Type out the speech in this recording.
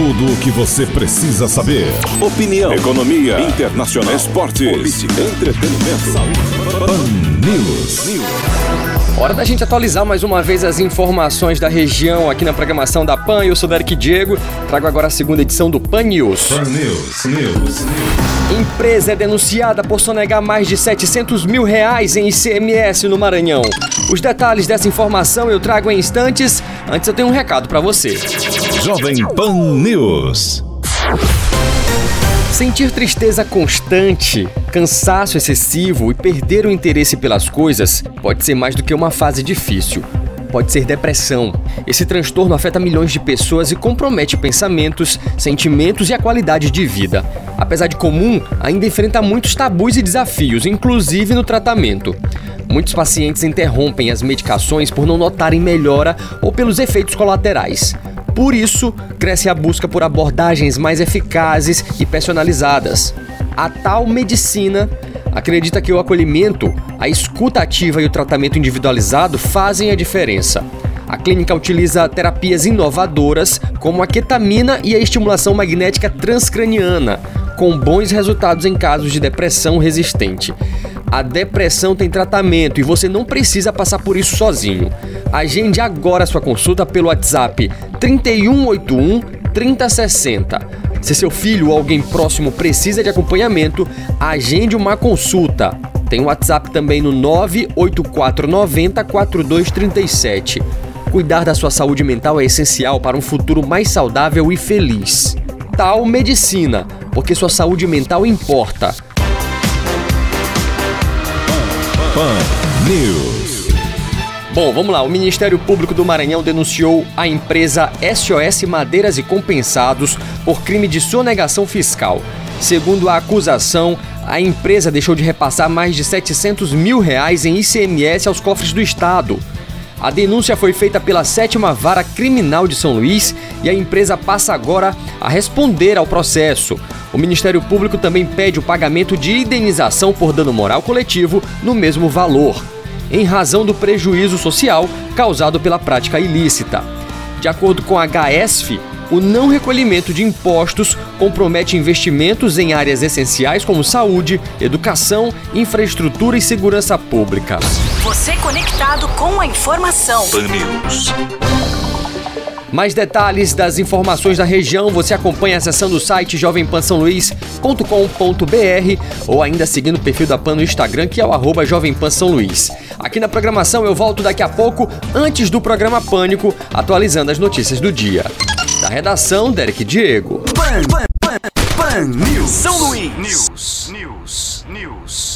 Tudo o que você precisa saber. Opinião, economia, internacional, esportes, política, entretenimento, saúde. Pan News. Hora da gente atualizar mais uma vez as informações da região aqui na programação da PAN. Eu sou Derek Diego, trago agora a segunda edição do PAN News. PAN News. Empresa é denunciada por sonegar mais de R$700 mil em ICMS no Maranhão. Os detalhes dessa informação eu trago em instantes. Antes eu tenho um recado para você. Jovem Pan News. Sentir tristeza constante, cansaço excessivo e perder o interesse pelas coisas pode ser mais do que uma fase difícil. Pode ser depressão. Esse transtorno afeta milhões de pessoas e compromete pensamentos, sentimentos e a qualidade de vida. Apesar de comum, ainda enfrenta muitos tabus e desafios, inclusive no tratamento. Muitos pacientes interrompem as medicações por não notarem melhora ou pelos efeitos colaterais. Por isso, cresce a busca por abordagens mais eficazes e personalizadas. A tal medicina acredita que o acolhimento, a escuta ativa e o tratamento individualizado fazem a diferença. A clínica utiliza terapias inovadoras, como a ketamina e a estimulação magnética transcraniana, com bons resultados em casos de depressão resistente. A depressão tem tratamento e você não precisa passar por isso sozinho. Agende agora sua consulta pelo WhatsApp 3181 3060. Se seu filho ou alguém próximo precisa de acompanhamento, agende uma consulta. Tem o WhatsApp também no 98490 4237. Cuidar da sua saúde mental é essencial para um futuro mais saudável e feliz. Tal medicina, porque sua saúde mental importa. Pan News. Bom, vamos lá. O Ministério Público do Maranhão denunciou a empresa SOS Madeiras e Compensados por crime de sonegação fiscal. Segundo a acusação, a empresa deixou de repassar mais de R$700 mil em ICMS aos cofres do Estado. A denúncia foi feita pela 7ª Vara Criminal de São Luís e a empresa passa agora a responder ao processo. O Ministério Público também pede o pagamento de indenização por dano moral coletivo no mesmo valor, em razão do prejuízo social causado pela prática ilícita. De acordo com a HESF, o não recolhimento de impostos compromete investimentos em áreas essenciais como saúde, educação, infraestrutura e segurança pública. Você conectado com a informação. Pan News. Mais detalhes das informações da região você acompanha acessando o site jovempansaoluís.com.br ou ainda seguindo o perfil da PAN no Instagram, que é o @jovempansaoluís. Aqui na programação eu volto daqui a pouco, antes do programa Pânico, atualizando as notícias do dia. Da redação, Derek Diego. Pan News. São Luís. News.